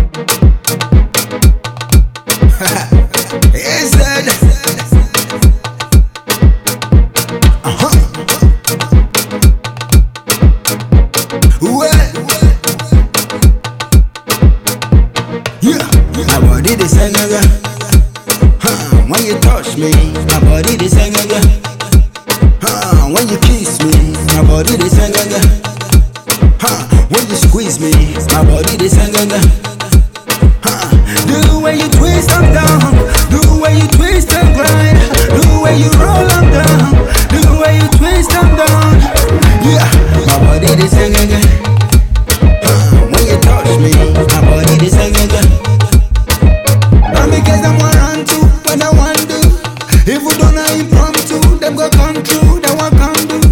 Is that? Well, yeah, my body the same again. When you touch me, my body the same again. When you kiss me, my body the same again. When you squeeze me, my body the same again. The way you twist them down, the way you twist and grind, the way you roll them down, the way you twist them down. Yeah, my body the same again. When you touch me, my body the same again. And because them want to, when I want to. If we don't know impromptu, them go come true, they want come do.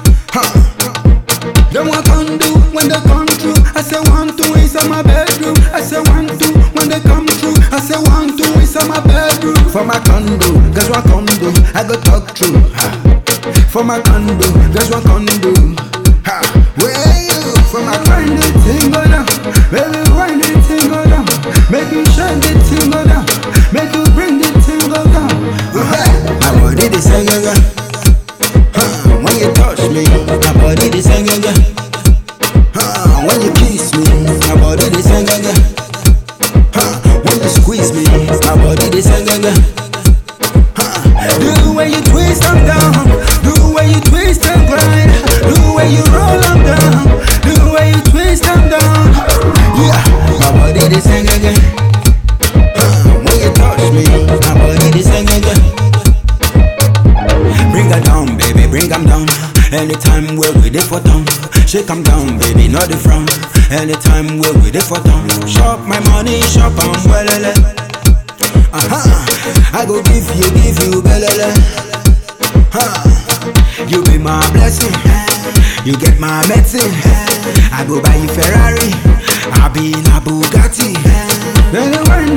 Them want come do when they come true. I say 1, 2 inside my bedroom. I say 1, 2 when they come true. I say 1, 2 inside my bedroom. For my condo, guess what condo? I go talk true. For my condo, guess what condo? Where you? For my grind the thing go down, baby grind the thing go down, make you shine the thing go down, make you bring the thing go down. My body the same again. When you touch me, my body the same again. When you kiss me, my body the same again. When you squeeze me, my body the same again. The way you twist them down, the way you twist and grind, the way you roll them down, the way you twist them down. Yeah, my body the same again. When you touch me, my body the same again. Bring her down, baby, bring them down. Anytime we're with it for town, shake them down, baby, not the front. Anytime we're with it for town, shop my money, shop on well. I go give you, belele. You be my blessing, you get my medicine. I go buy you Ferrari, I be in a Bugatti. Then you wind